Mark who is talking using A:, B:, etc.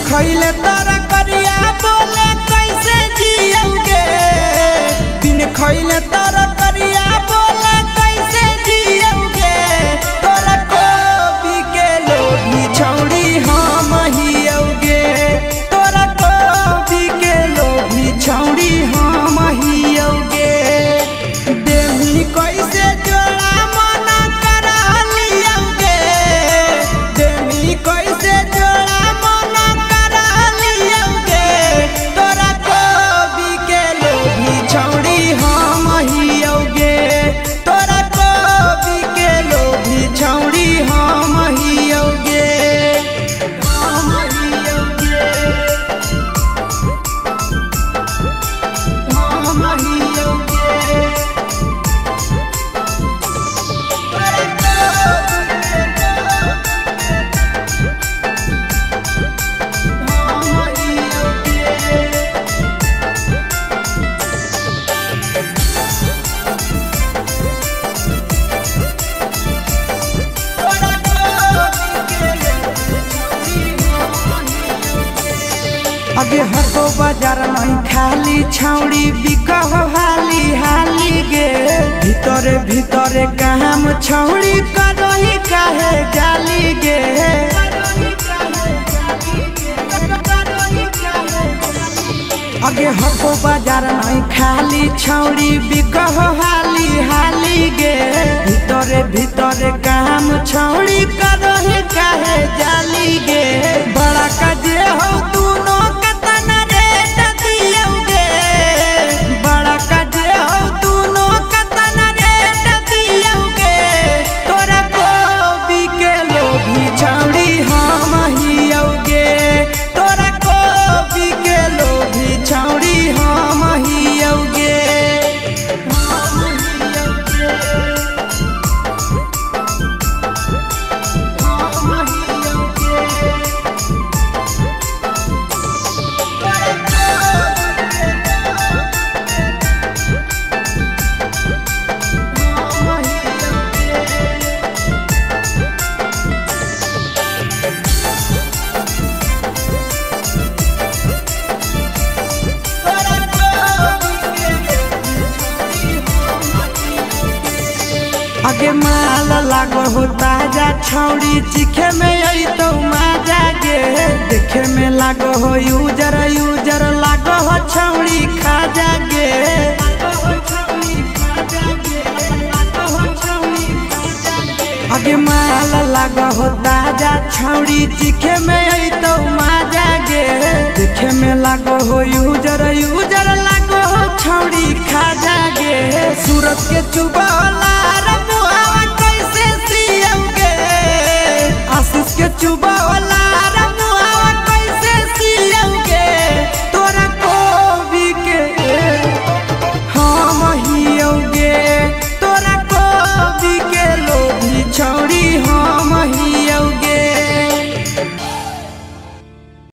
A: खइले तोरा करिया बोले कैसे जियोगे। दिन खइले तोरा करिया बोले कैसे जियोगे। तोरा कोबी के लोभी छौड़ी हम हियोगे। तोरा कोबी के लोभी छौड़ी हम हियोगे। देही कैसे जोड़ा मना करा लियोगे। देही कैसे जोड़ा मना करा लियोगे। तोरा कोबी के लोभी छौड़ी हम हियोगे। तोरा कोबी के लोभी छौड़ी हम हियोगे। हम हियोगे। हम हियोगे। अगे हको बाजार नहीं खाली छौड़ी बिकह हाली हाली गे। भीतरे भीतरे काम छौड़ी करही काहे गाली गे। अगे हको बाजार नहीं खाली छौड़ी बिकह हाली हाली गे। भीतरे भीतरे काम छौड़ी करही काहे गाली गे। बड़ा काजे हो दूनो कतना रेट दियोगे। बड़ा काजे हो दूनो कतना रेट दियोगे। तोरा कोबी के लोभी छौड़ी हम हियोगे। तोरा कोबी के लोभी छौड़ी हम हियोगे। हम हियोगे। हम हियोगे। अगे माल लागो हो ताजा छौड़ी चिखे में आई तो माजा गे। देखे में लागो हो यूजर यूजर लागो हो छौड़ी खाजा गे। अगे माल लागो हो ताजा छौड़ी चिखे में आई तो माजा गे। देखे में लागो हो यूजर यूजर लागो हो छौड़ी खाजा गे। सूरत के चुबला